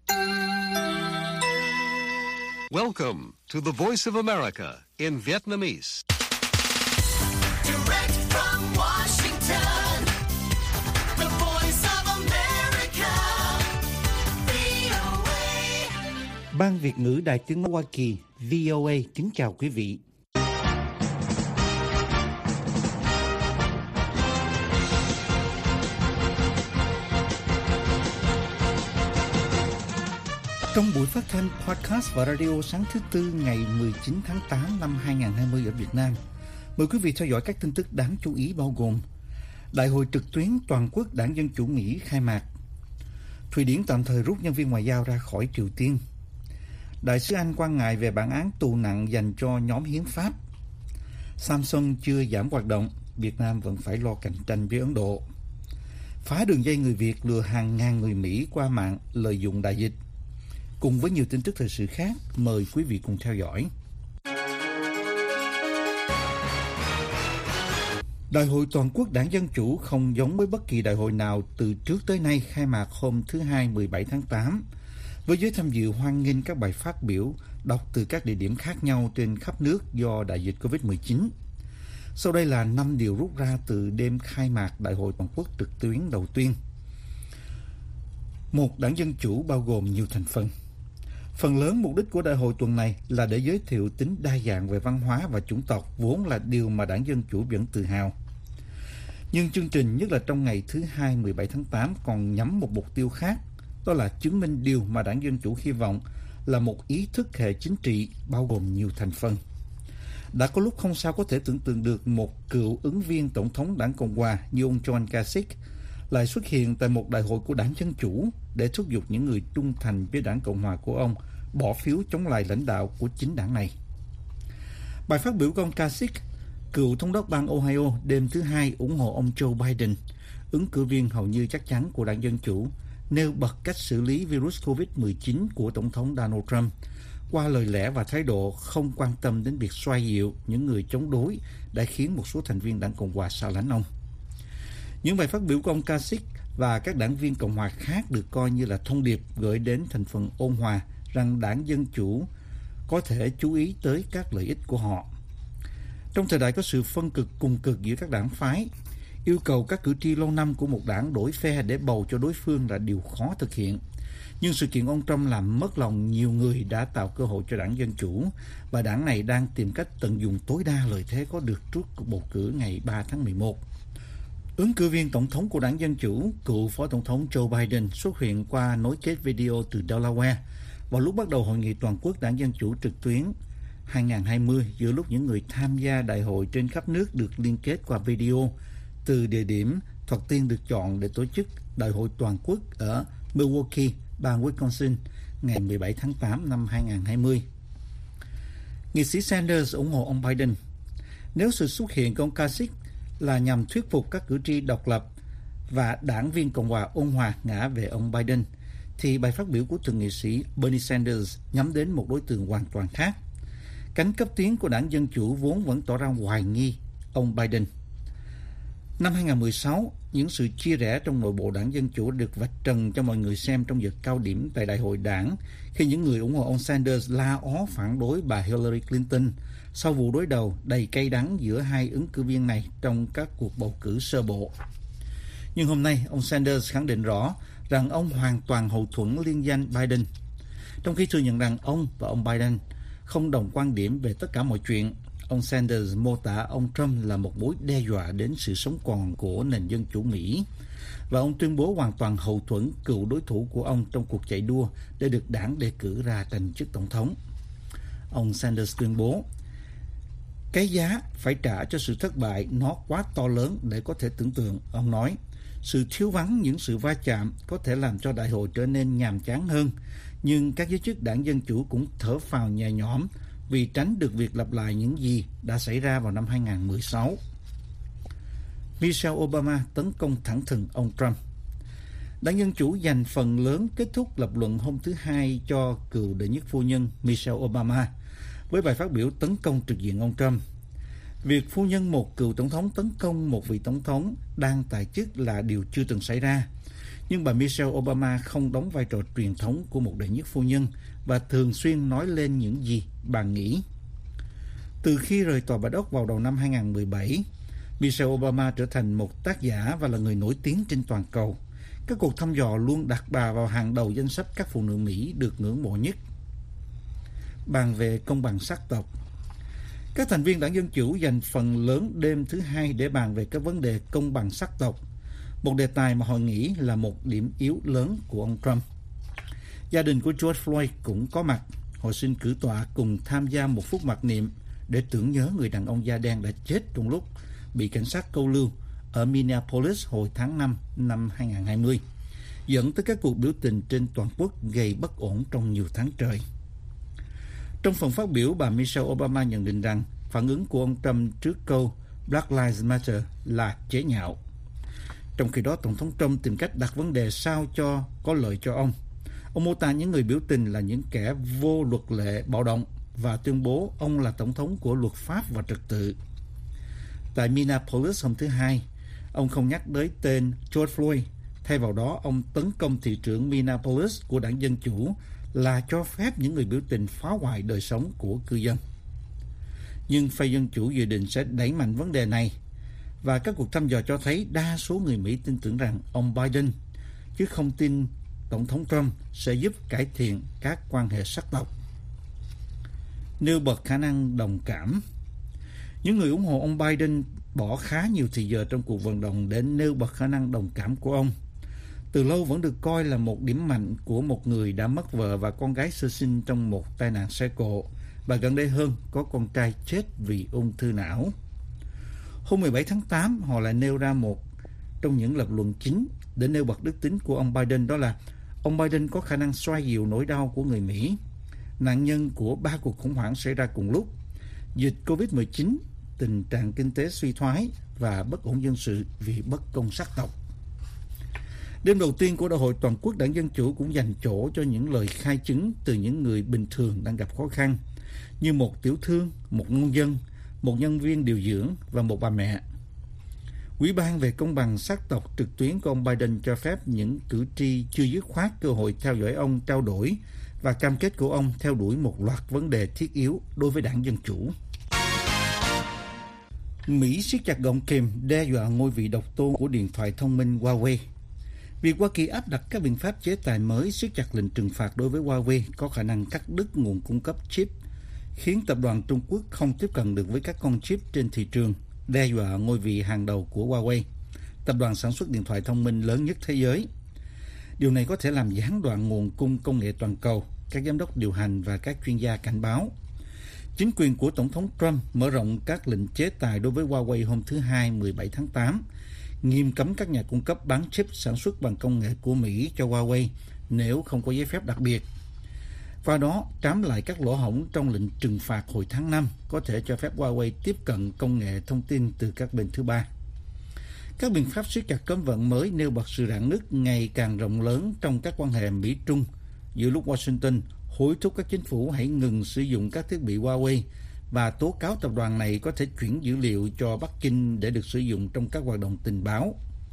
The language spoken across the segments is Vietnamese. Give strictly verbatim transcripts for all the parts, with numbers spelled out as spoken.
Welcome to the Voice of America in Vietnamese. Direct from Washington, the Voice of America, vê o a. Ban Việt ngữ Đài Tiếng nói Hoa Kỳ vê o a kính chào quý vị. Trong buổi phát thanh podcast và radio sáng thứ Tư ngày mười chín tháng tám năm hai nghìn không trăm hai mươi ở Việt Nam, mời quý vị theo dõi các tin tức đáng chú ý bao gồm: Đại hội trực tuyến toàn quốc Đảng Dân Chủ Mỹ khai mạc, Thụy Điển tạm thời rút nhân viên ngoại giao ra khỏi Triều Tiên, Đại sứ Anh quan ngại về bản án tù nặng dành cho nhóm hiến pháp, Samsung chưa giảm hoạt động, Việt Nam vẫn phải lo cạnh tranh với Ấn Độ, phá đường dây người Việt lừa hàng ngàn người Mỹ qua mạng lợi dụng đại dịch. Cùng với nhiều tin tức thời sự khác, mời quý vị cùng theo dõi. Đại hội toàn quốc Đảng Dân Chủ không giống với bất kỳ đại hội nào từ trước tới nay khai mạc hôm thứ Hai mười bảy tháng tám, với giới tham dự hoan nghênh các bài phát biểu đọc từ các địa điểm khác nhau trên khắp nước do đại dịch covid mười chín. Sau đây là năm điều rút ra từ đêm khai mạc Đại hội toàn quốc trực tuyến đầu tiên. Một, Đảng Dân Chủ bao gồm nhiều thành phần. Phần lớn mục đích của đại hội tuần này là để giới thiệu tính đa dạng về văn hóa và chủng tộc, vốn là điều mà Đảng Dân Chủ vẫn tự hào. Nhưng chương trình, nhất là trong ngày thứ Hai mười bảy tháng tám, còn nhắm một mục tiêu khác, đó là chứng minh điều mà Đảng Dân Chủ hy vọng là một ý thức hệ chính trị bao gồm nhiều thành phần. Đã có lúc không sao có thể tưởng tượng được một cựu ứng viên tổng thống Đảng Cộng Hòa như ông John Kasich lại xuất hiện tại một đại hội của Đảng Dân Chủ để thúc giục những người trung thành với Đảng Cộng Hòa của ông bỏ phiếu chống lại lãnh đạo của chính đảng này. Bài phát biểu của ông Kasich, cựu thống đốc bang Ohio, đêm thứ Hai ủng hộ ông Joe Biden, ứng cử viên hầu như chắc chắn của Đảng Dân Chủ, nêu bật cách xử lý virus covid mười chín của Tổng thống Donald Trump qua lời lẽ và thái độ không quan tâm đến việc xoa dịu những người chống đối đã khiến một số thành viên Đảng Cộng Hòa xa lánh ông. Những bài phát biểu của ông Kasich và các đảng viên Cộng hòa khác được coi như là thông điệp gửi đến thành phần ôn hòa rằng Đảng Dân Chủ có thể chú ý tới các lợi ích của họ. Trong thời đại có sự phân cực cùng cực giữa các đảng phái, yêu cầu các cử tri lâu năm của một đảng đổi phe để bầu cho đối phương là điều khó thực hiện. Nhưng sự kiện ông Trump làm mất lòng nhiều người đã tạo cơ hội cho Đảng Dân Chủ, và đảng này đang tìm cách tận dụng tối đa lợi thế có được trước cuộc bầu cử ngày ba tháng mười một. Ứng cử viên tổng thống của Đảng Dân Chủ, cựu Phó Tổng thống Joe Biden xuất hiện qua nối kết video từ Delaware vào lúc bắt đầu hội nghị toàn quốc Đảng Dân Chủ trực tuyến hai nghìn không trăm hai mươi, giữa lúc những người tham gia đại hội trên khắp nước được liên kết qua video từ địa điểm thoạt tiên được chọn để tổ chức đại hội toàn quốc ở Milwaukee, bang Wisconsin, ngày mười bảy tháng tám năm hai nghìn không trăm hai mươi. Nghị sĩ Sanders ủng hộ ông Biden. Nếu sự xuất hiện của ông Kasich là nhằm thuyết phục các cử tri độc lập và đảng viên Cộng hòa ôn hòa ngã về ông Biden, thì bài phát biểu của thượng nghị sĩ Bernie Sanders nhắm đến một đối tượng hoàn toàn khác. Cánh cấp tiến của Đảng Dân Chủ vốn vẫn tỏ ra hoài nghi ông Biden. Năm hai nghìn không trăm mười sáu, những sự chia rẽ trong nội bộ Đảng Dân Chủ được vạch trần cho mọi người xem trong giờ cao điểm tại đại hội đảng, khi những người ủng hộ ông Sanders la ó phản đối bà Hillary Clinton sau vụ đối đầu đầy cay đắng giữa hai ứng cử viên này trong các cuộc bầu cử sơ bộ. Nhưng hôm nay, ông Sanders khẳng định rõ rằng ông hoàn toàn hậu thuẫn liên danh Biden, trong khi thừa nhận rằng ông và ông Biden không đồng quan điểm về tất cả mọi chuyện. Ông Sanders mô tả ông Trump là một mối đe dọa đến sự sống còn của nền dân chủ Mỹ, và ông tuyên bố hoàn toàn hậu thuẫn cựu đối thủ của ông trong cuộc chạy đua để được đảng đề cử ra tranh chức tổng thống. Ông Sanders tuyên bố, cái giá phải trả cho sự thất bại nó quá to lớn để có thể tưởng tượng. Ông nói, sự thiếu vắng những sự va chạm có thể làm cho đại hội trở nên nhàm chán hơn, nhưng các giới chức Đảng Dân Chủ cũng thở phào nhẹ nhõm vì tránh được việc lặp lại những gì đã xảy ra vào năm hai nghìn không trăm mười sáu. Michelle Obama tấn công thẳng thừng ông Trump. Đảng Dân Chủ dành phần lớn kết thúc lập luận hôm thứ Hai cho cựu đệ nhất phu nhân Michelle Obama với bài phát biểu tấn công trực diện ông Trump. Việc phu nhân một cựu tổng thống tấn công một vị tổng thống đang tại chức là điều chưa từng xảy ra. Nhưng bà Michelle Obama không đóng vai trò truyền thống của một đệ nhất phu nhân và thường xuyên nói lên những gì bà nghĩ. Từ khi rời Tòa Bạch Ốc vào đầu năm hai không một bảy, Michelle Obama trở thành một tác giả và là người nổi tiếng trên toàn cầu. Các cuộc thăm dò luôn đặt bà vào hàng đầu danh sách các phụ nữ Mỹ được ngưỡng mộ nhất. Bàn về công bằng sắc tộc. Các thành viên Đảng Dân Chủ dành phần lớn đêm thứ Hai để bàn về các vấn đề công bằng sắc tộc, một đề tài mà họ nghĩ là một điểm yếu lớn của ông Trump. Gia đình của George Floyd cũng có mặt. Họ xin cử tọa cùng tham gia một phút mặc niệm để tưởng nhớ người đàn ông da đen đã chết trong lúc bị cảnh sát câu lưu ở Minneapolis hồi tháng năm năm hai không hai không, dẫn tới các cuộc biểu tình trên toàn quốc gây bất ổn trong nhiều tháng trời. Trong phần phát biểu, bà Michelle Obama nhận định rằng phản ứng của ông Trump trước câu Black Lives Matter là chế nhạo. Trong khi đó, Tổng thống Trump tìm cách đặt vấn đề sao cho có lợi cho ông. Ông mô tả những người biểu tình là những kẻ vô luật lệ bạo động và tuyên bố ông là tổng thống của luật pháp và trật tự. Tại Minneapolis hôm thứ Hai, ông không nhắc tới tên George Floyd. Thay vào đó, ông tấn công thị trưởng Minneapolis của Đảng Dân Chủ là cho phép những người biểu tình phá hoại đời sống của cư dân. Nhưng phe Dân Chủ dự định sẽ đẩy mạnh vấn đề này, và các cuộc thăm dò cho thấy đa số người Mỹ tin tưởng rằng ông Biden, chứ không tin Tổng thống Trump sẽ giúp cải thiện các quan hệ sắc tộc. Nêu bật khả năng đồng cảm. Những người ủng hộ ông Biden bỏ khá nhiều thời giờ trong cuộc vận động để nêu bật khả năng đồng cảm của ông. Từ lâu vẫn được coi là một điểm mạnh của một người đã mất vợ và con gái sơ sinh trong một tai nạn xe cộ, và gần đây hơn có con trai chết vì ung thư não. Hôm mười bảy tháng tám, họ lại nêu ra một trong những lập luận chính để nêu bật đức tính của ông Biden, đó là ông Biden có khả năng xoa dịu nỗi đau của người Mỹ, nạn nhân của ba cuộc khủng hoảng xảy ra cùng lúc: dịch covid mười chín, tình trạng kinh tế suy thoái và bất ổn dân sự vì bất công sắc tộc. Đêm đầu tiên của Đại hội Toàn quốc Đảng Dân Chủ cũng dành chỗ cho những lời khai chứng từ những người bình thường đang gặp khó khăn, như một tiểu thương, một nông dân, một nhân viên điều dưỡng và một bà mẹ. Ủy ban về công bằng sắc tộc trực tuyến của ông Biden cho phép những cử tri chưa dứt khoát cơ hội theo dõi ông trao đổi và cam kết của ông theo đuổi một loạt vấn đề thiết yếu đối với Đảng Dân Chủ. Mỹ siết chặt gọng kìm đe dọa ngôi vị độc tôn của điện thoại thông minh Huawei. Việc Hoa Kỳ áp đặt các biện pháp chế tài mới siết chặt lệnh trừng phạt đối với Huawei có khả năng cắt đứt nguồn cung cấp chip, khiến tập đoàn Trung Quốc không tiếp cận được với các con chip trên thị trường, đe dọa ngôi vị hàng đầu của Huawei, tập đoàn sản xuất điện thoại thông minh lớn nhất thế giới. Điều này có thể làm gián đoạn nguồn cung công nghệ toàn cầu, các giám đốc điều hành và các chuyên gia cảnh báo. Chính quyền của Tổng thống Trump mở rộng các lệnh chế tài đối với Huawei hôm thứ Hai mười bảy tháng tám, nghiêm cấm các nhà cung cấp bán chip sản xuất bằng công nghệ của Mỹ cho Huawei nếu không có giấy phép đặc biệt. Qua đó, trám lại các lỗ hổng trong lệnh trừng phạt hồi tháng năm có thể cho phép Huawei tiếp cận công nghệ thông tin từ các bên thứ ba. Các biện pháp siết chặt cấm vận mới nêu bật sự rạn nứt ngày càng rộng lớn trong các quan hệ Mỹ-Trung, giữa lúc Washington hối thúc các chính phủ hãy ngừng sử dụng các thiết bị Huawei và tố cáo tập đoàn này có thể chuyển dữ liệu cho Bắc Kinh để được sử dụng trong các hoạt động tình báo.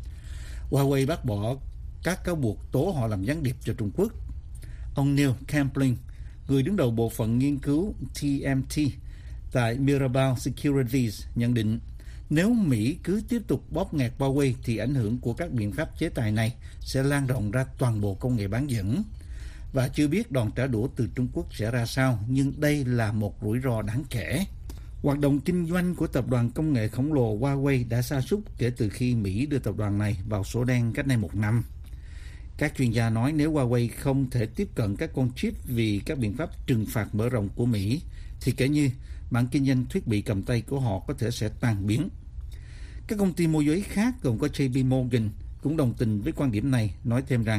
Huawei bác bỏ các cáo buộc tố họ làm gián điệp cho Trung Quốc. Ông Neil Campling, người đứng đầu bộ phận nghiên cứu T M T tại Mirabal Securities, nhận định nếu Mỹ cứ tiếp tục bóp nghẹt Huawei thì ảnh hưởng của các biện pháp chế tài này sẽ lan rộng ra toàn bộ công nghệ bán dẫn. Và chưa biết đòn trả đũa từ Trung Quốc sẽ ra sao, nhưng đây là một rủi ro đáng kể. Hoạt động kinh doanh của tập đoàn công nghệ khổng lồ Huawei đã sa sút kể từ khi Mỹ đưa tập đoàn này vào sổ đen cách đây một năm. Các chuyên gia nói nếu Huawei không thể tiếp cận các con chip vì các biện pháp trừng phạt mở rộng của Mỹ, thì kể như mảng kinh doanh thiết bị cầm tay của họ có thể sẽ tan biến. Các công ty môi giới khác gồm có J P Morgan cũng đồng tình với quan điểm này, nói thêm rằng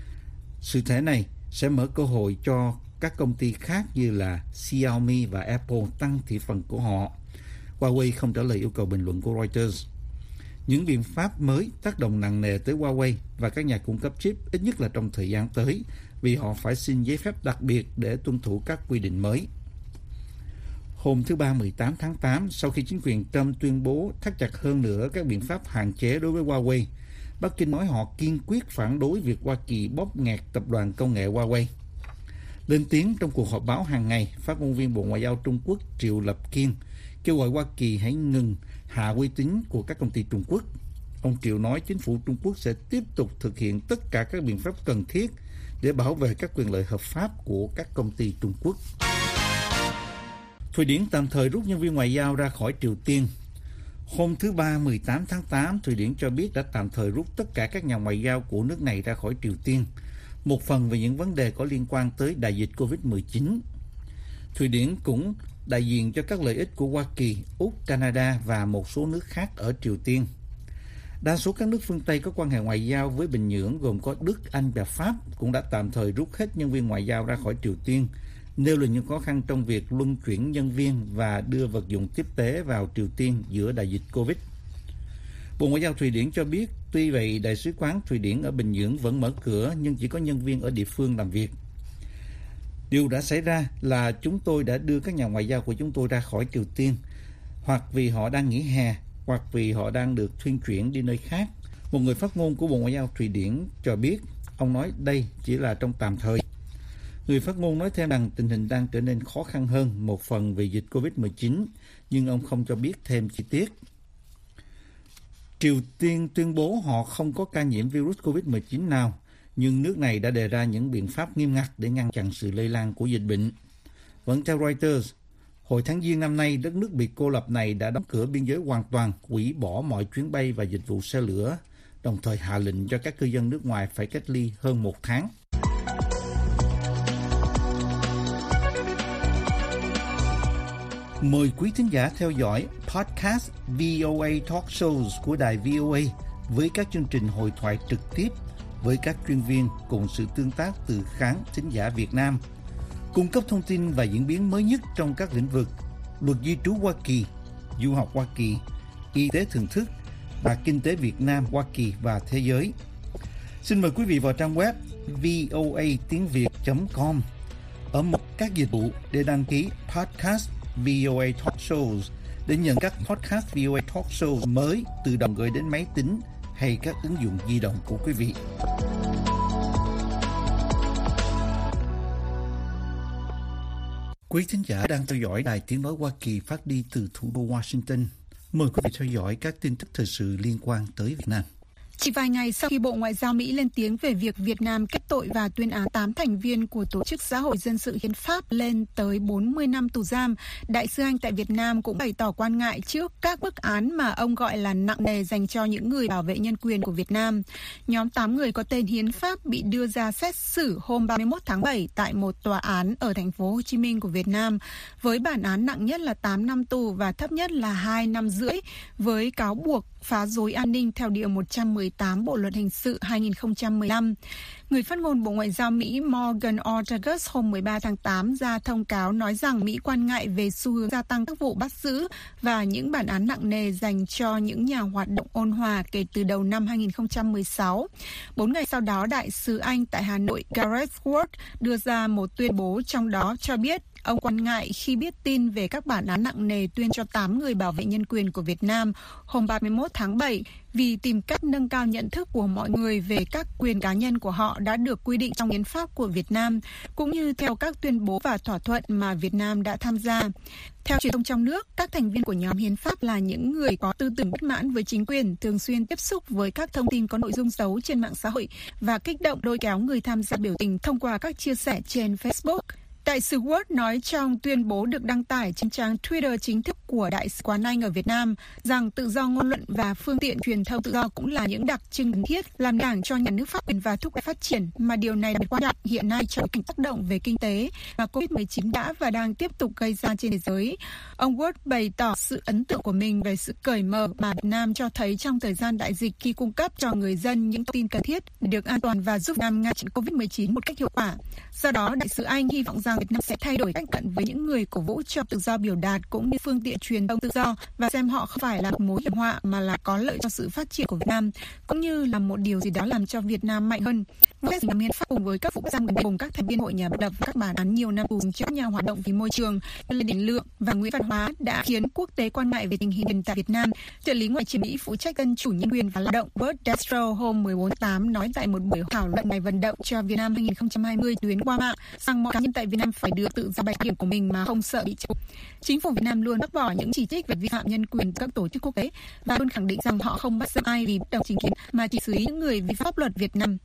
sự thể này sẽ mở cơ hội cho các công ty khác như là Xiaomi và Apple tăng thị phần của họ. Huawei không trả lời yêu cầu bình luận của Reuters. Những biện pháp mới tác động nặng nề tới Huawei và các nhà cung cấp chip, ít nhất là trong thời gian tới, vì họ phải xin giấy phép đặc biệt để tuân thủ các quy định mới. Hôm thứ Ba mười tám tháng tám, sau khi chính quyền Trump tuyên bố thắt chặt hơn nữa các biện pháp hạn chế đối với Huawei, Bắc Kinh nói họ kiên quyết phản đối việc Hoa Kỳ bóp nghẹt tập đoàn công nghệ Huawei. Lên tiếng trong cuộc họp báo hàng ngày, phát ngôn viên Bộ Ngoại giao Trung Quốc Triệu Lập Kiên kêu gọi Hoa Kỳ hãy ngừng hạ uy tín của các công ty Trung Quốc. Ông Triệu nói chính phủ Trung Quốc sẽ tiếp tục thực hiện tất cả các biện pháp cần thiết để bảo vệ các quyền lợi hợp pháp của các công ty Trung Quốc. Thụy Điển tạm thời rút nhân viên ngoại giao ra khỏi Triều Tiên. Hôm thứ Ba mười tám tháng tám, Thụy Điển cho biết đã tạm thời rút tất cả các nhà ngoại giao của nước này ra khỏi Triều Tiên, một phần vì những vấn đề có liên quan tới đại dịch covid mười chín. Thụy Điển cũng đại diện cho các lợi ích của Hoa Kỳ, Úc, Canada và một số nước khác ở Triều Tiên. Đa số các nước phương Tây có quan hệ ngoại giao với Bình Nhưỡng gồm có Đức, Anh và Pháp cũng đã tạm thời rút hết nhân viên ngoại giao ra khỏi Triều Tiên, nêu lên những khó khăn trong việc luân chuyển nhân viên và đưa vật dụng tiếp tế vào Triều Tiên giữa đại dịch Covid. Bộ Ngoại giao Thụy Điển cho biết, tuy vậy Đại sứ quán Thụy Điển ở Bình Nhưỡng vẫn mở cửa nhưng chỉ có nhân viên ở địa phương làm việc. Điều đã xảy ra là chúng tôi đã đưa các nhà ngoại giao của chúng tôi ra khỏi Triều Tiên, hoặc vì họ đang nghỉ hè, hoặc vì họ đang được thuyên chuyển đi nơi khác. Một người phát ngôn của Bộ Ngoại giao Thụy Điển cho biết, ông nói đây chỉ là trong tạm thời. Người phát ngôn nói thêm rằng tình hình đang trở nên khó khăn hơn, một phần vì dịch covid mười chín, nhưng ông không cho biết thêm chi tiết. Triều Tiên tuyên bố họ không có ca nhiễm virus covid mười chín nào, nhưng nước này đã đề ra những biện pháp nghiêm ngặt để ngăn chặn sự lây lan của dịch bệnh. Vẫn theo Reuters, hồi tháng Giêng năm nay, đất nước bị cô lập này đã đóng cửa biên giới hoàn toàn, hủy bỏ mọi chuyến bay và dịch vụ xe lửa, đồng thời hạ lệnh cho các cư dân nước ngoài phải cách ly hơn một tháng. Mời quý thính giả theo dõi podcast vê o a Talk Shows của đài vê o a với các chương trình hội thoại trực tiếp với các chuyên viên cùng sự tương tác từ khán thính giả Việt Nam, cung cấp thông tin và diễn biến mới nhất trong các lĩnh vực luật di trú Hoa Kỳ, du học Hoa Kỳ, y tế thường thức và kinh tế Việt Nam, Hoa Kỳ và thế giới. Xin mời quý vị vào trang web voa tiếng việt chấm com ở mục các dịch vụ để đăng ký podcast vê o a Talk Shows để nhận các podcast vê o a Talk Shows mới tự động gửi đến máy tính hay các ứng dụng di động của quý vị. Quý thính giả đang theo dõi Đài Tiếng Nói Hoa Kỳ phát đi từ thủ đô Washington. Mời quý vị theo dõi các tin tức thời sự liên quan tới Việt Nam. Chỉ vài ngày sau khi Bộ Ngoại giao Mỹ lên tiếng về việc Việt Nam kết tội và tuyên án tám thành viên của Tổ chức Xã hội Dân sự Hiến pháp lên tới bốn mươi năm tù giam, Đại sứ Anh tại Việt Nam cũng bày tỏ quan ngại trước các bức án mà ông gọi là nặng nề dành cho những người bảo vệ nhân quyền của Việt Nam. Nhóm tám người có tên Hiến pháp bị đưa ra xét xử hôm ba mươi mốt tháng bảy tại một tòa án ở thành phố Hồ Chí Minh của Việt Nam, với bản án nặng nhất là tám năm tù và thấp nhất là hai năm rưỡi, với cáo buộc phá rối an ninh theo Điều một trăm mười tám Bộ Luật Hình sự hai nghìn không trăm mười lăm. Người phát ngôn Bộ Ngoại giao Mỹ Morgan Ortagus hôm mười ba tháng tám ra thông cáo nói rằng Mỹ quan ngại về xu hướng gia tăng các vụ bắt giữ và những bản án nặng nề dành cho những nhà hoạt động ôn hòa kể từ đầu năm hai nghìn không trăm mười sáu. Bốn ngày sau đó, Đại sứ Anh tại Hà Nội Gareth Ward đưa ra một tuyên bố trong đó cho biết ông quan ngại khi biết tin về các bản án nặng nề tuyên cho tám người bảo vệ nhân quyền của Việt Nam hôm ba mươi mốt tháng bảy vì tìm cách nâng cao nhận thức của mọi người về các quyền cá nhân của họ đã được quy định trong hiến pháp của Việt Nam, cũng như theo các tuyên bố và thỏa thuận mà Việt Nam đã tham gia. Theo truyền thông trong nước, các thành viên của nhóm hiến pháp là những người có tư tưởng bất mãn với chính quyền, thường xuyên tiếp xúc với các thông tin có nội dung xấu trên mạng xã hội và kích động lôi kéo người tham gia biểu tình thông qua các chia sẻ trên Facebook. Đại sứ Ward nói trong tuyên bố được đăng tải trên trang Twitter chính thức của Đại sứ quán Anh ở Việt Nam rằng tự do ngôn luận và phương tiện truyền thông tự do cũng là những đặc trưng cần thiết làm đảng cho nhà nước pháp quyền và thúc đẩy phát triển, mà điều này đặc biệt quan trọng hiện nay trong cảnh tác động về kinh tế mà covid mười chín đã và đang tiếp tục gây ra trên thế giới. Ông Ward bày tỏ sự ấn tượng của mình về sự cởi mở mà Việt Nam cho thấy trong thời gian đại dịch khi cung cấp cho người dân những thông tin cần thiết để được an toàn và giúp Việt Nam ngăn chặn covid mười chín một cách hiệu quả. Do đó, Đại sứ Anh hy vọng rằng rằng Việt Nam sẽ thay đổi cách cận với những người cổ vũ cho tự do biểu đạt cũng như phương tiện truyền thông tự do và xem họ không phải là một mối hiểm họa mà là có lợi cho sự phát triển của Việt Nam, cũng như là một điều gì đó làm cho Việt Nam mạnh hơn. Các nhà hiến pháp cùng với các vụ giam gần đây cùng các thành viên hội nhà bất lập và các bản án nhiều năm tù cho các nhà hoạt động vì môi trường Lê Đình Lượng và Nguyễn Văn Hóa đã khiến quốc tế quan ngại về tình hình tại Việt Nam. Trợ lý ngoại trưởng Mỹ phụ trách dân chủ nhân quyền và lao động Bert Destro hôm mười bốn tháng tám nói tại một buổi thảo luận ngày vận động cho Việt Nam hai không hai không tuyến qua mạng rằng mọi cá nhân tại Việt Nam phải được tự do bày điểm của mình mà không sợ bị chụp. Chính phủ Việt Nam luôn bác bỏ những chỉ trích về vi phạm nhân quyền của các tổ chức quốc tế và luôn khẳng định rằng họ không bắt giam ai vì bất đồng chính kiến mà chỉ xử lý những người vi phạm pháp luật Việt Nam.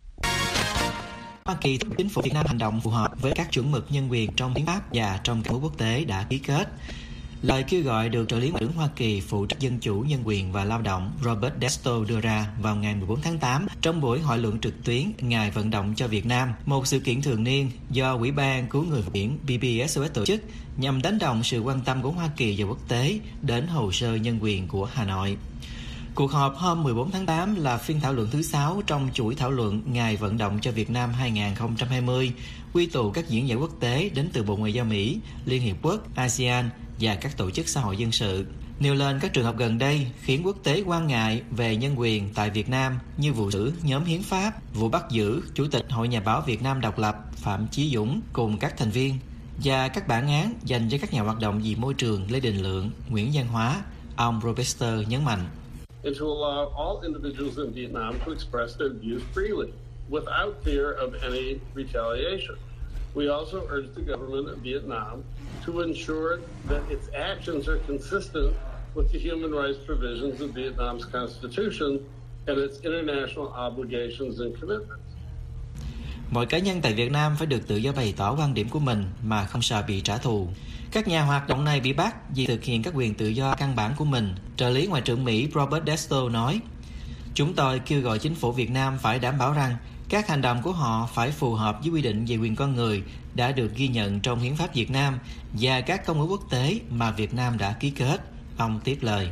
Hoa Kỳ thúc chính phủ Việt Nam hành động phù hợp với các chuẩn mực nhân quyền trong hiến pháp và trong các quốc tế đã ký kết. Lời kêu gọi được trợ lý ngoại trưởng Hoa Kỳ phụ trách dân chủ, nhân quyền và lao động Robert Destro đưa ra vào ngày mười bốn tháng tám trong buổi hội luận trực tuyến Ngày vận động cho Việt Nam, một sự kiện thường niên do Ủy ban Cứu người biển B B S O S tổ chức nhằm đánh động sự quan tâm của Hoa Kỳ và quốc tế đến hồ sơ nhân quyền của Hà Nội. Cuộc họp hôm mười bốn tháng tám là phiên thảo luận thứ sáu trong chuỗi thảo luận Ngày vận động cho Việt Nam hai không hai không, quy tụ các diễn giả quốc tế đến từ Bộ Ngoại giao Mỹ, Liên Hiệp Quốc, ASEAN và các tổ chức xã hội dân sự. Nêu lên các trường hợp gần đây khiến quốc tế quan ngại về nhân quyền tại Việt Nam như vụ xử nhóm hiến pháp, vụ bắt giữ Chủ tịch Hội Nhà báo Việt Nam độc lập Phạm Chí Dũng cùng các thành viên và các bản án dành cho các nhà hoạt động vì môi trường Lê Đình Lượng, Nguyễn Văn Hóa. Ông Robester nhấn mạnh. And to allow all individuals in Vietnam to express their views freely, without fear of any retaliation. We also urge the government of Vietnam to ensure that its actions are consistent with the human rights provisions of Vietnam's constitution and its international obligations and commitments. Mọi cá nhân tại Việt Nam phải được tự do bày tỏ quan điểm của mình mà không sợ bị trả thù. Các nhà hoạt động này bị bắt vì thực hiện các quyền tự do căn bản của mình. Trợ lý Ngoại trưởng Mỹ Robert Destro nói, chúng tôi kêu gọi chính phủ Việt Nam phải đảm bảo rằng các hành động của họ phải phù hợp với quy định về quyền con người đã được ghi nhận trong hiến pháp Việt Nam và các công ước quốc tế mà Việt Nam đã ký kết. Ông tiếp lời.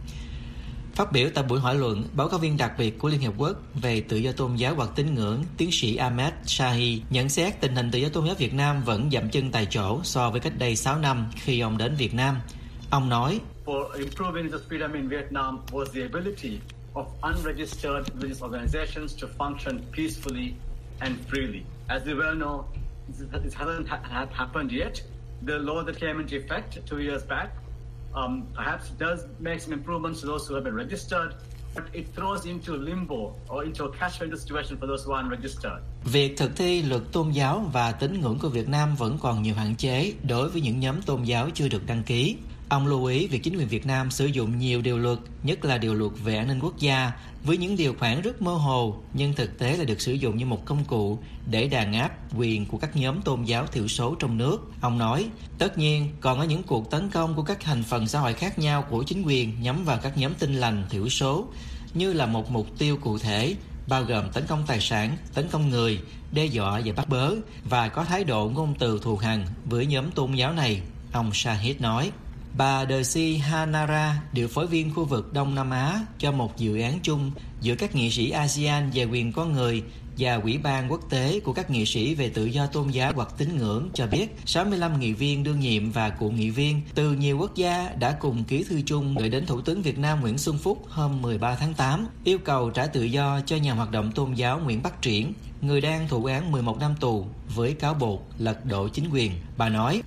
Phát biểu tại buổi hỏi luận, báo cáo viên đặc biệt của Liên Hiệp Quốc về tự do tôn giáo hoặc tín ngưỡng, tiến sĩ Ahmed Shahi nhận xét tình hình tự do tôn giáo Việt Nam vẫn dậm chân tại chỗ so với cách đây sáu năm khi ông đến Việt Nam. Ông nói, For improving the freedom in Vietnam was the ability of unregistered religious organizations to function peacefully and freely. As we well know, it hasn't ha- happened yet. The law that came into effect two years back Um, perhaps does make some improvements to those who have been registered, but it throws into limbo or into a catch twenty-two situation for those who are unregistered. Việc thực thi luật tôn giáo và tín ngưỡng của Việt Nam vẫn còn nhiều hạn chế đối với những nhóm tôn giáo chưa được đăng ký. Ông lưu ý việc chính quyền Việt Nam sử dụng nhiều điều luật, nhất là điều luật về an ninh quốc gia, với những điều khoản rất mơ hồ, nhưng thực tế là được sử dụng như một công cụ để đàn áp quyền của các nhóm tôn giáo thiểu số trong nước. Ông nói, tất nhiên còn có những cuộc tấn công của các thành phần xã hội khác nhau của chính quyền nhắm vào các nhóm tin lành thiểu số, như là một mục tiêu cụ thể, bao gồm tấn công tài sản, tấn công người, đe dọa và bắt bớ, và có thái độ ngôn từ thù hằn với nhóm tôn giáo này, ông Shahid nói. Bà Desi Hanara, điều phối viên khu vực Đông Nam Á cho một dự án chung giữa các nghị sĩ ASEAN về quyền con người và Ủy ban quốc tế của các nghị sĩ về tự do tôn giáo hoặc tín ngưỡng cho biết sáu mươi lăm nghị viên đương nhiệm và cựu nghị viên từ nhiều quốc gia đã cùng ký thư chung gửi đến Thủ tướng Việt Nam Nguyễn Xuân Phúc hôm mười ba tháng tám yêu cầu trả tự do cho nhà hoạt động tôn giáo Nguyễn Bắc Triển, người đang thụ án mười một năm tù với cáo buộc lật đổ chính quyền. Bà nói,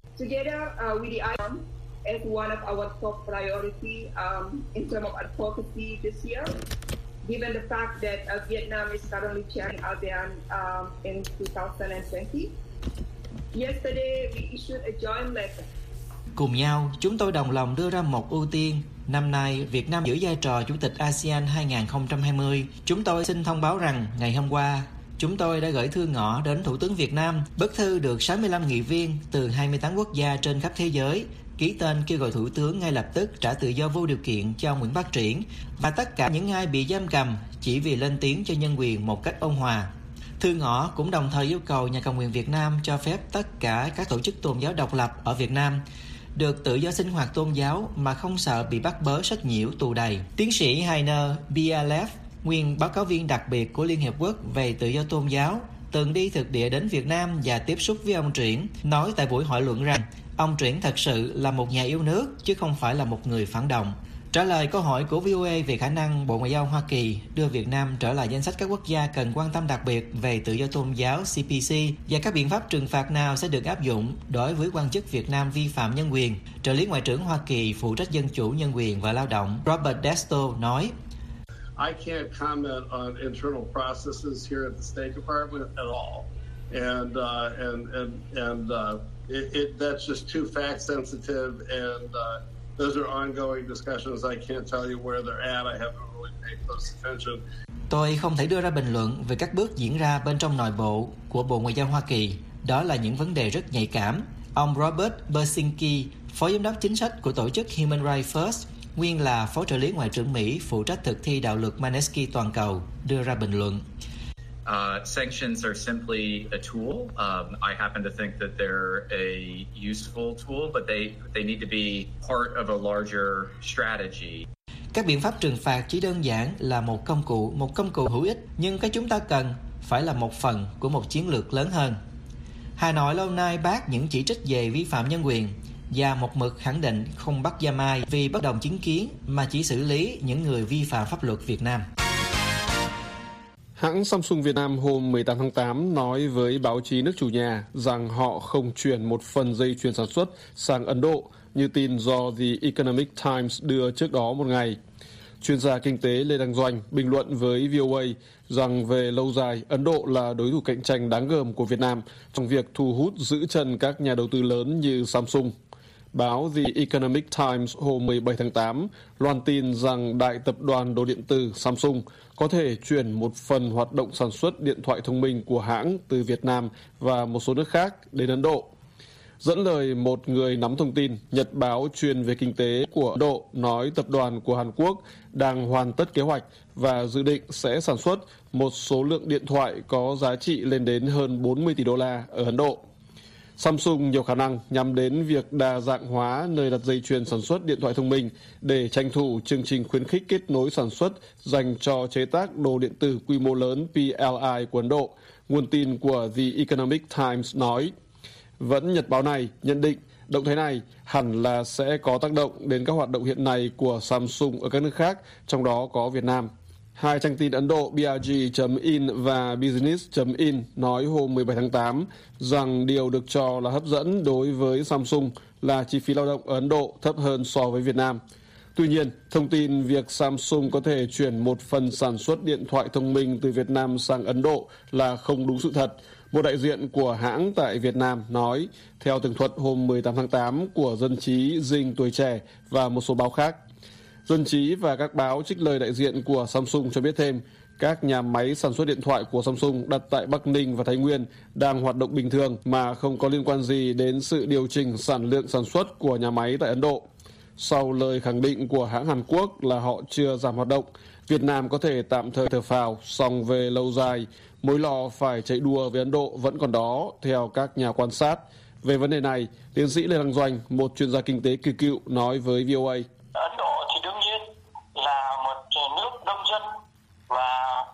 as one of our top priority um, in terms of advocacy this year, given the fact that uh, Vietnam is currently chairing ASEAN um, in twenty twenty. Yesterday, we issued a joint letter. Cùng nhau, chúng tôi đồng lòng đưa ra một ưu tiên. Năm nay, Việt Nam giữ vai trò Chủ tịch ASEAN hai không hai không. Chúng tôi xin thông báo rằng, ngày hôm qua, chúng tôi đã gửi thư ngỏ đến Thủ tướng Việt Nam. Bức thư được sáu mươi lăm nghị viên từ hai mươi tám quốc gia trên khắp thế giới ký tên kêu gọi Thủ tướng ngay lập tức trả tự do vô điều kiện cho ông Nguyễn Bắc Triển và tất cả những ai bị giam cầm chỉ vì lên tiếng cho nhân quyền một cách ôn hòa. Thư ngỏ cũng đồng thời yêu cầu nhà cầm quyền Việt Nam cho phép tất cả các tổ chức tôn giáo độc lập ở Việt Nam được tự do sinh hoạt tôn giáo mà không sợ bị bắt bớ sách nhiễu tù đầy. Tiến sĩ Heiner Bialev, nguyên báo cáo viên đặc biệt của Liên Hiệp Quốc về tự do tôn giáo, từng đi thực địa đến Việt Nam và tiếp xúc với ông Triển, nói tại buổi hội luận rằng ông Triển thật sự là một nhà yêu nước chứ không phải là một người phản động. Trả lời câu hỏi của vê o a về khả năng Bộ Ngoại giao Hoa Kỳ đưa Việt Nam trở lại danh sách các quốc gia cần quan tâm đặc biệt về tự do tôn giáo C P C và các biện pháp trừng phạt nào sẽ được áp dụng đối với quan chức Việt Nam vi phạm nhân quyền, trợ lý Ngoại trưởng Hoa Kỳ phụ trách dân chủ, nhân quyền và lao động Robert Desto nói: I can't comment on internal processes here at the State Department at all, and uh, and and and uh, it, it that's just too fact sensitive, and uh, those are ongoing discussions. I can't tell you where they're at. I haven't really paid close attention. Tôi không thể đưa ra bình luận về các bước diễn ra bên trong nội bộ của Bộ Ngoại giao Hoa Kỳ. Đó là những vấn đề rất nhạy cảm. Ông Robert Bersinski, Phó Giám đốc chính sách của tổ chức Human Rights First, nguyên là Phó trợ lý Ngoại trưởng Mỹ phụ trách thực thi đạo luật Magnitsky toàn cầu, đưa ra bình luận. Uh, sanctions are simply a tool. Um, I happen to think that they're a useful tool, but they they need to be part of a larger strategy. Các biện pháp trừng phạt chỉ đơn giản là một công cụ, một công cụ hữu ích, nhưng cái chúng ta cần phải là một phần của một chiến lược lớn hơn. Hà Nội lâu nay bác những chỉ trích về vi phạm nhân quyền và một mực khẳng định không bắt giam ai vì bất đồng chính kiến mà chỉ xử lý những người vi phạm pháp luật Việt Nam. Hãng Samsung Việt Nam hôm mười tám tháng tám nói với báo chí nước chủ nhà rằng họ không chuyển một phần dây chuyền sản xuất sang Ấn Độ như tin do The Economic Times đưa trước đó một ngày. Chuyên gia kinh tế Lê Đăng Doanh bình luận với vê o a rằng về lâu dài, Ấn Độ là đối thủ cạnh tranh đáng gờm của Việt Nam trong việc thu hút giữ chân các nhà đầu tư lớn như Samsung. Báo The Economic Times hôm mười bảy tháng tám loan tin rằng đại tập đoàn đồ điện tử Samsung có thể chuyển một phần hoạt động sản xuất điện thoại thông minh của hãng từ Việt Nam và một số nước khác đến Ấn Độ. Dẫn lời một người nắm thông tin, Nhật báo chuyên về kinh tế của Ấn Độ nói tập đoàn của Hàn Quốc đang hoàn tất kế hoạch và dự định sẽ sản xuất một số lượng điện thoại có giá trị lên đến hơn bốn mươi tỷ đô la ở Ấn Độ. Samsung nhiều khả năng nhắm đến việc đa dạng hóa nơi đặt dây chuyền sản xuất điện thoại thông minh để tranh thủ chương trình khuyến khích kết nối sản xuất dành cho chế tác đồ điện tử quy mô lớn P L I của Ấn Độ, nguồn tin của The Economic Times nói. Vẫn nhật báo này nhận định động thái này hẳn là sẽ có tác động đến các hoạt động hiện nay của Samsung ở các nước khác, trong đó có Việt Nam. Hai trang tin Ấn Độ B R G chấm in và Business chấm in nói hôm mười bảy tháng tám rằng điều được cho là hấp dẫn đối với Samsung là chi phí lao động ở Ấn Độ thấp hơn so với Việt Nam. Tuy nhiên, thông tin việc Samsung có thể chuyển một phần sản xuất điện thoại thông minh từ Việt Nam sang Ấn Độ là không đúng sự thật. Một đại diện của hãng tại Việt Nam nói, theo tường thuật hôm mười tám tháng tám của Dân trí, Dinh, Tuổi Trẻ và một số báo khác. Dân trí và các báo trích lời đại diện của Samsung cho biết thêm, các nhà máy sản xuất điện thoại của Samsung đặt tại Bắc Ninh và Thái Nguyên đang hoạt động bình thường mà không có liên quan gì đến sự điều chỉnh sản lượng sản xuất của nhà máy tại Ấn Độ. Sau lời khẳng định của hãng Hàn Quốc là họ chưa giảm hoạt động, Việt Nam có thể tạm thời thở phào, song về lâu dài, mối lo phải chạy đua với Ấn Độ vẫn còn đó, theo các nhà quan sát. Về vấn đề này, tiến sĩ Lê Đăng Doanh, một chuyên gia kinh tế kỳ cựu, nói với vê o a. Ấn Độ thì đương nhiên là một nước đông dân và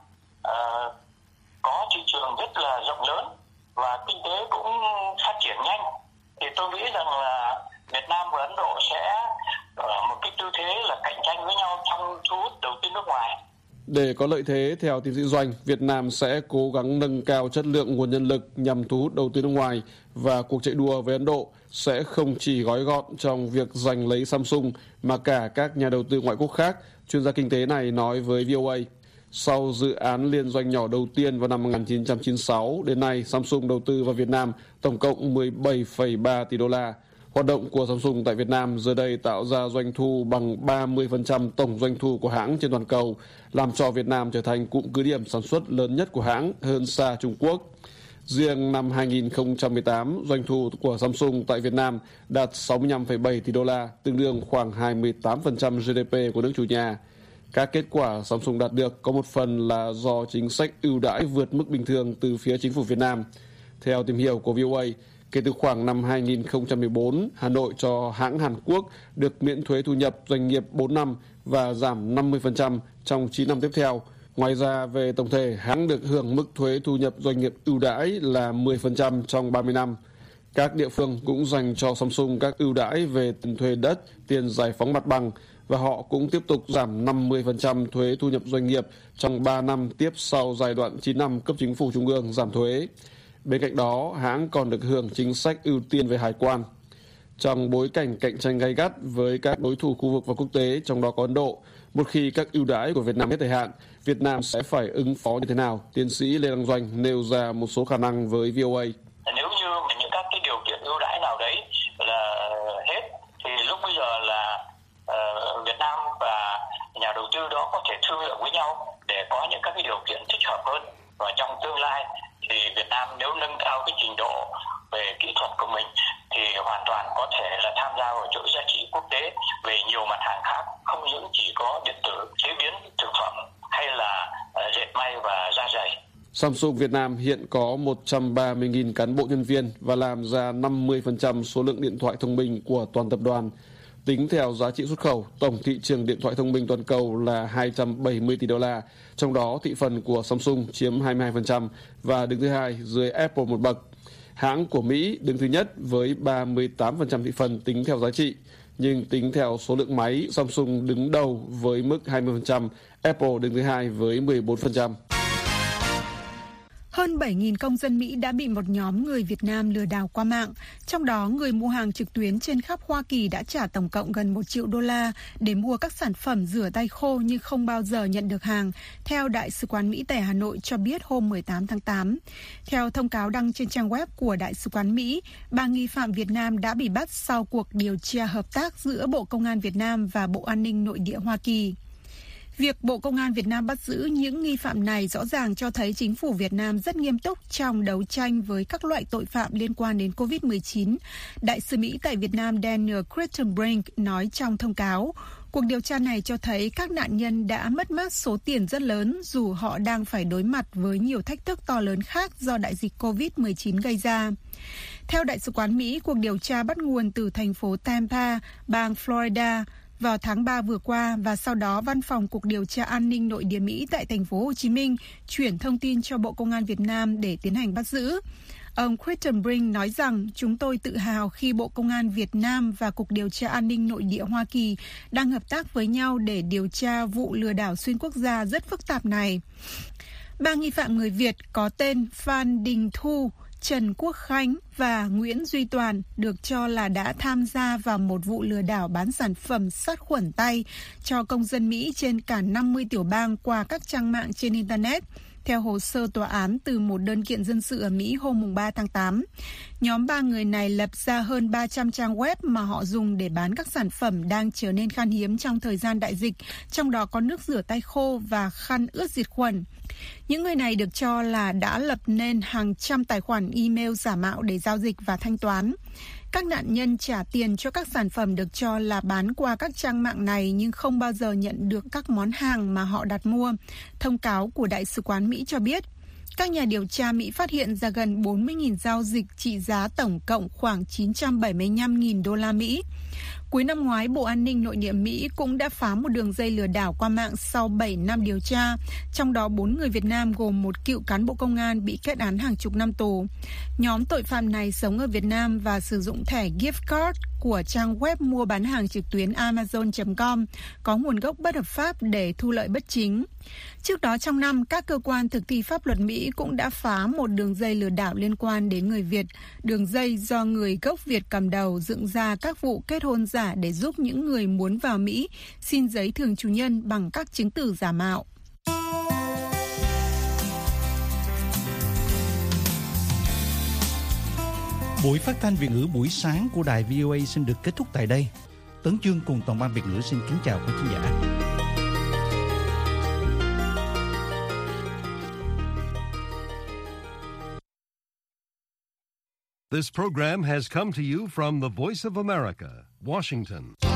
uh, có thị trường rất là rộng lớn và kinh tế cũng phát triển nhanh. Thì tôi nghĩ rằng là Việt Nam và Ấn Độ sẽ ở một cái tư thế là cạnh tranh với nhau trong thu hút đầu tư nước ngoài. Để có lợi thế, theo tiến sĩ Doanh, Việt Nam sẽ cố gắng nâng cao chất lượng nguồn nhân lực nhằm thu hút đầu tư nước ngoài, và cuộc chạy đua với Ấn Độ sẽ không chỉ gói gọn trong việc giành lấy Samsung mà cả các nhà đầu tư ngoại quốc khác, chuyên gia kinh tế này nói với vê o a. Sau dự án liên doanh nhỏ đầu tiên vào năm một nghìn chín trăm chín mươi sáu, đến nay Samsung đầu tư vào Việt Nam tổng cộng mười bảy phẩy ba tỷ đô la. Hoạt động của Samsung tại Việt Nam giờ đây tạo ra doanh thu bằng ba mươi phần trăm tổng doanh thu của hãng trên toàn cầu, làm cho Việt Nam trở thành cụm cứ điểm sản xuất lớn nhất của hãng, hơn xa Trung Quốc. Riêng năm hai nghìn không trăm mười tám, doanh thu của Samsung tại Việt Nam đạt sáu mươi lăm phẩy bảy tỷ đô la, tương đương khoảng hai mươi tám phần trăm giê đê pê của nước chủ nhà. Các kết quả Samsung đạt được có một phần là do chính sách ưu đãi vượt mức bình thường từ phía chính phủ Việt Nam. Theo tìm hiểu của vê o a, kể từ khoảng năm hai nghìn không trăm mười bốn, Hà Nội cho hãng Hàn Quốc được miễn thuế thu nhập doanh nghiệp bốn năm và giảm năm mươi phần trăm trong chín năm tiếp theo. Ngoài ra, về tổng thể, hãng được hưởng mức thuế thu nhập doanh nghiệp ưu đãi là mười phần trăm trong ba mươi năm. Các địa phương cũng dành cho Samsung các ưu đãi về tiền thuê đất, tiền giải phóng mặt bằng, và họ cũng tiếp tục giảm năm mươi phần trăm thuế thu nhập doanh nghiệp trong ba năm tiếp sau giai đoạn chín năm cấp chính phủ trung ương giảm thuế. Bên cạnh đó, hãng còn được hưởng chính sách ưu tiên về hải quan. Trong bối cảnh cạnh tranh gay gắt với các đối thủ khu vực và quốc tế, trong đó có Ấn Độ, một khi các ưu đãi của Việt Nam hết thời hạn, Việt Nam sẽ phải ứng phó như thế nào? Tiến sĩ Lê Đăng Doanh nêu ra một số khả năng với vê o a. Nếu như những các cái điều kiện ưu đãi nào đấy là hết, thì lúc bây giờ là uh, Việt Nam và nhà đầu tư đó có thể thương lượng với nhau để có những các cái điều kiện thích hợp hơn. Và trong tương lai thì Việt Nam nếu nâng cao cái trình độ về kỹ thuật của mình thì hoàn toàn có thể là tham gia vào chuỗi giá trị quốc tế về nhiều mặt hàng khác, không những chỉ có điện tử, chế biến thực phẩm hay là uh, dệt may và da giày. Samsung Việt Nam hiện có một trăm ba mươi nghìn cán bộ nhân viên và làm ra năm mươi phần trăm số lượng điện thoại thông minh của toàn tập đoàn. Tính theo giá trị xuất khẩu, tổng thị trường điện thoại thông minh toàn cầu là hai trăm bảy mươi tỷ đô la, trong đó thị phần của Samsung chiếm hai mươi hai phần trăm và đứng thứ hai dưới Apple một bậc. Hãng của Mỹ đứng thứ nhất với ba mươi tám phần trăm thị phần tính theo giá trị, nhưng tính theo số lượng máy, Samsung đứng đầu với mức hai mươi phần trăm, Apple đứng thứ hai với mười bốn phần trăm. Hơn bảy nghìn công dân Mỹ đã bị một nhóm người Việt Nam lừa đảo qua mạng. Trong đó, người mua hàng trực tuyến trên khắp Hoa Kỳ đã trả tổng cộng gần một triệu đô la để mua các sản phẩm rửa tay khô nhưng không bao giờ nhận được hàng, theo Đại sứ quán Mỹ tại Hà Nội cho biết hôm mười tám tháng tám. Theo thông cáo đăng trên trang web của Đại sứ quán Mỹ, ba nghi phạm Việt Nam đã bị bắt sau cuộc điều tra hợp tác giữa Bộ Công an Việt Nam và Bộ An ninh Nội địa Hoa Kỳ. Việc Bộ Công an Việt Nam bắt giữ những nghi phạm này rõ ràng cho thấy chính phủ Việt Nam rất nghiêm túc trong đấu tranh với các loại tội phạm liên quan đến covid mười chín. Đại sứ Mỹ tại Việt Nam Daniel Crittenbrink nói trong thông cáo, cuộc điều tra này cho thấy các nạn nhân đã mất mát số tiền rất lớn dù họ đang phải đối mặt với nhiều thách thức to lớn khác do đại dịch covid mười chín gây ra. Theo Đại sứ quán Mỹ, cuộc điều tra bắt nguồn từ thành phố Tampa, bang Florida, vào tháng ba vừa qua và sau đó Văn phòng Cục Điều tra An ninh Nội địa Mỹ tại thành phố Hồ Chí Minh chuyển thông tin cho Bộ Công an Việt Nam để tiến hành bắt giữ. Ông Crittenbrink nói rằng chúng tôi tự hào khi Bộ Công an Việt Nam và Cục Điều tra An ninh Nội địa Hoa Kỳ đang hợp tác với nhau để điều tra vụ lừa đảo xuyên quốc gia rất phức tạp này. Ba nghi phạm người Việt có tên Phan Đình Thu, Trần Quốc Khánh và Nguyễn Duy Toàn được cho là đã tham gia vào một vụ lừa đảo bán sản phẩm sát khuẩn tay cho công dân Mỹ trên cả năm mươi tiểu bang qua các trang mạng trên Internet, theo hồ sơ tòa án từ một đơn kiện dân sự ở Mỹ hôm ba tháng tám. Nhóm ba người này lập ra hơn ba trăm trang web mà họ dùng để bán các sản phẩm đang trở nên khan hiếm trong thời gian đại dịch, trong đó có nước rửa tay khô và khăn ướt diệt khuẩn. Những người này được cho là đã lập nên hàng trăm tài khoản email giả mạo để giao dịch và thanh toán. Các nạn nhân trả tiền cho các sản phẩm được cho là bán qua các trang mạng này nhưng không bao giờ nhận được các món hàng mà họ đặt mua. Thông cáo của Đại sứ quán Mỹ cho biết, các nhà điều tra Mỹ phát hiện ra gần bốn mươi nghìn giao dịch trị giá tổng cộng khoảng chín trăm bảy mươi lăm nghìn đô la Mỹ. Cuối năm ngoái, Bộ An ninh Nội địa Mỹ cũng đã phá một đường dây lừa đảo qua mạng sau bảy năm điều tra, trong đó bốn người Việt Nam gồm một cựu cán bộ công an bị kết án hàng chục năm tù. Nhóm tội phạm này sống ở Việt Nam và sử dụng thẻ gift card của trang web mua bán hàng trực tuyến amazon chấm com có nguồn gốc bất hợp pháp để thu lợi bất chính. Trước đó trong năm, các cơ quan thực thi pháp luật Mỹ cũng đã phá một đường dây lừa đảo liên quan đến người Việt. Đường dây do người gốc Việt cầm đầu dựng ra các vụ kết hôn giả để giúp những người muốn vào Mỹ xin giấy thường trú nhân bằng các chứng từ giả mạo. Buổi phát thanh Việt ngữ buổi sáng của đài vê o a xin được kết thúc tại đây. Tấn Chương cùng toàn ban Việt ngữ xin kính chào quý khán giả. This program has come to you from the Voice of America, Washington.